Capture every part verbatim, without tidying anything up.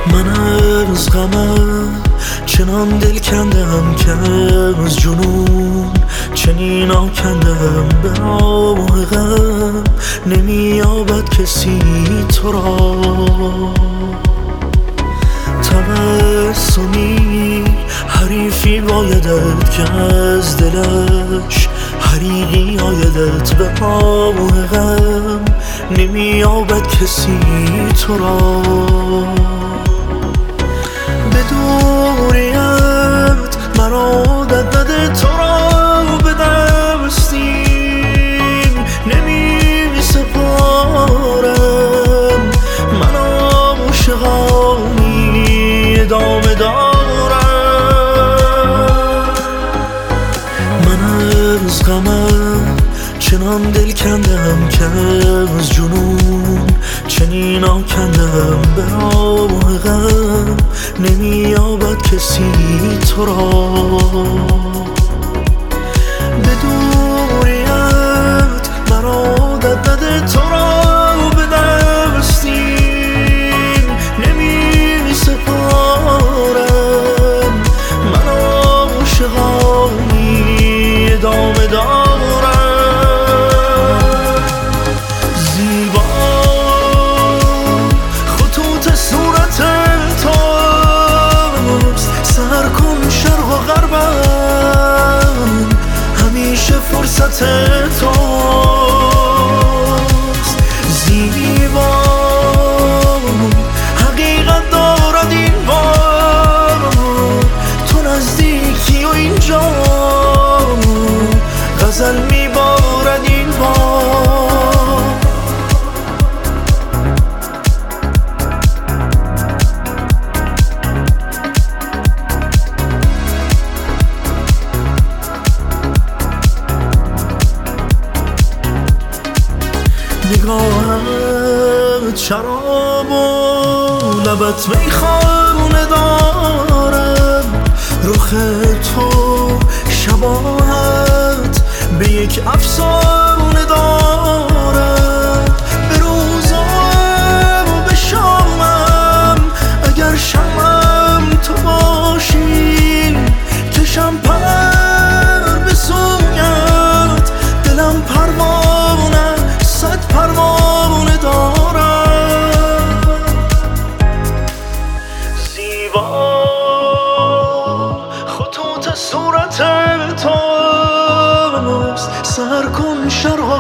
من از غمم چنان دل کندم که از جنون چنین آکندم. به راه غم نمییابد کسی تو را. تبسمی حریفی بایدت که از دلش حریقی آیدت. به راه غم نمییابد کسی تو را. به دوریت مرا عادت نده تو را به دستیم نمی سپارم. من عاشقانی ادامه دارم. من از غمم چنان دل کندم که از جنون چنین آکندم. به راه غم نمییابد کسی تو را. به دوریت مرا عادت نده تو را به دستیم نمی سپارم. من عاشقانی ادامه دارم. زیبا خطوط صورت توست، سر کن شرق و غربم همیشه فرصت توست. زیبا حقیقت دارد این بار، تو نزدیکی و اینجا غزل میبارد این بار. نگاهت شراب و لبت میخانه دارد. رخ تو شباهت به یک افسانه دارد. به روزم و به شامم اگر شمم تو باشی، کشم پر به سویت. دلم پروانه صد پروانه دارد. زیبا خطوط صورت توست، سر کن شرق و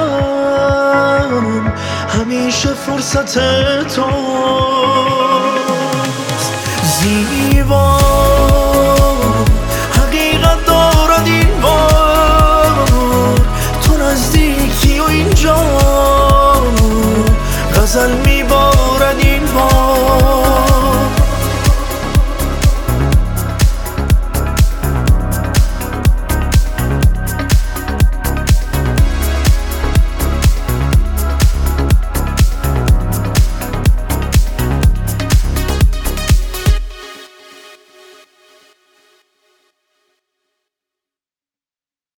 غربم همیشه فرصت توست. زیبا حقیقت دارد این بار، تو نزدیکی و اینجا غزل